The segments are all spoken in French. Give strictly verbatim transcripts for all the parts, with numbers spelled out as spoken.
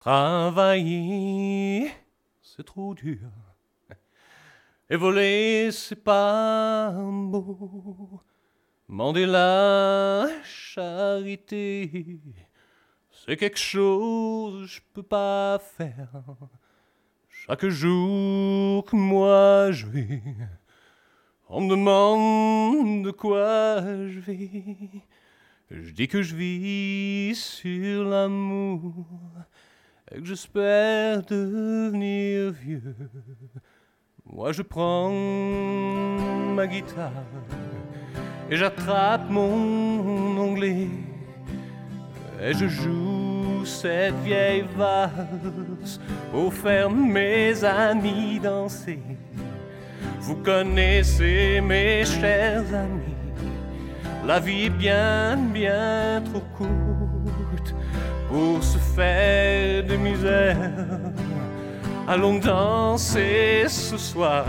Travailler, c'est trop dur. Et voler, c'est pas beau. Mander la charité, c'est quelque chose que je peux pas faire. Chaque jour que moi je vis, on me demande de quoi je vis. Je dis que je vis sur l'amour et que j'espère devenir vieux. Moi je prends ma guitare et j'attrape mon onglet et je joue cette vieille valse pour faire mes amis danser. Vous connaissez mes chers amis, la vie est bien, bien trop courte pour se faire de misère. Allons danser ce soir,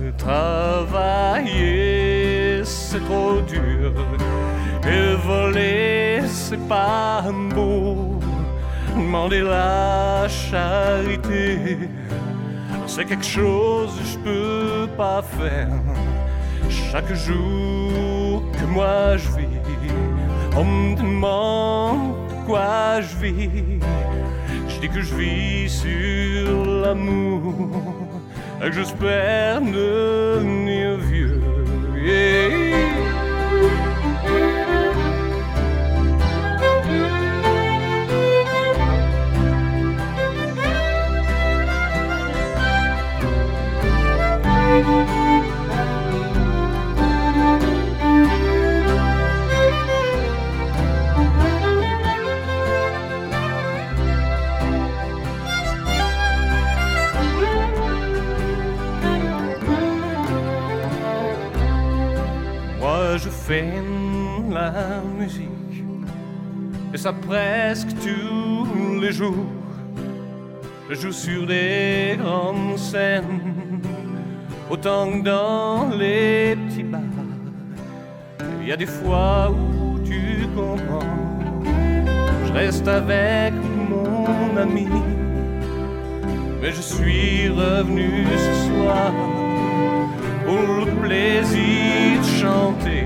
travailler c'est trop dur, et voler c'est pas beau. Demander la charité, c'est quelque chose que je peux pas faire. Chaque jour que moi je vis, on me demande quoi je vis. Je dis que je vis sur l'amour et que j'espère devenir vieux. Yeah. Je fais la musique et ça presque tous les jours. Je joue sur des grandes scènes autant que dans les petits bars. Il y a des fois où tu comprends, je reste avec mon ami, mais je suis revenu ce soir pour le plaisir de chanter.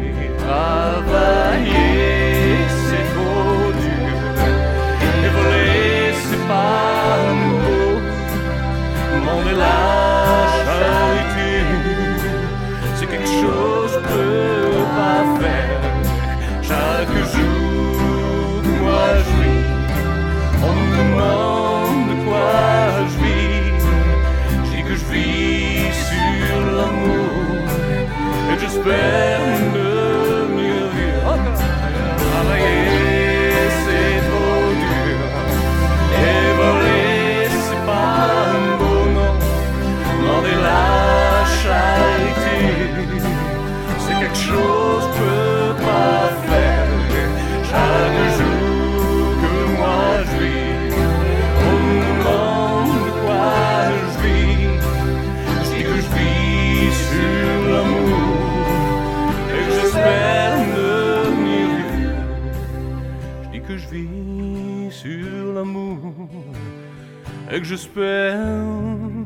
Travailler, c'est trop dur, et voler, c'est pas beau. Demander la charité, c'est quelque chose que je peux pas faire. Chaque jour que moi je vis, on me demande de quoi je vis. Je dis que je vis sur l'amour et que j'espère devenir vieux. Travailler c'est trop dur, et voler c'est pas beau, non. Demander la charité, c'est quelque chose que je peux pas faire. Chaque jour que moi je vis, on me demande de quoi je vis. Je dis que je vis sur l'amour et que j'espère devenir vieux. Je dis que je vis sur l'amour et que j'espère